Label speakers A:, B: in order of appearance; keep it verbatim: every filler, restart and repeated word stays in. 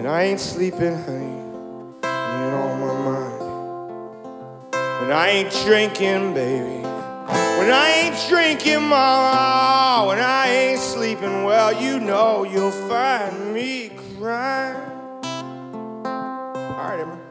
A: I ain't sleeping, honey, you're on my mind. When I ain't drinking, baby, when I ain't drinking, mama, when I ain't sleeping, well, you know you'll find me crying. All right, Emma.